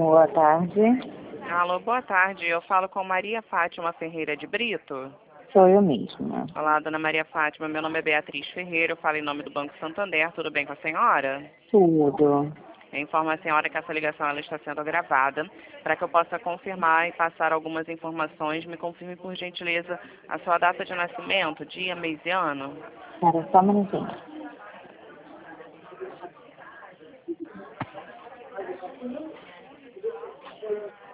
Boa tarde. Alô, boa tarde. Eu falo com Maria Fátima Ferreira de Brito. Sou eu mesma. Olá, dona Maria Fátima. Meu nome é Beatriz Ferreira. Eu falo em nome do Banco Santander. Tudo bem com a senhora? Tudo. Eu informo a senhora que essa ligação ela está sendo gravada. Para que eu possa confirmar e passar algumas informações, me confirme, por gentileza, a sua data de nascimento, dia, mês e ano. Espera só um minutinho.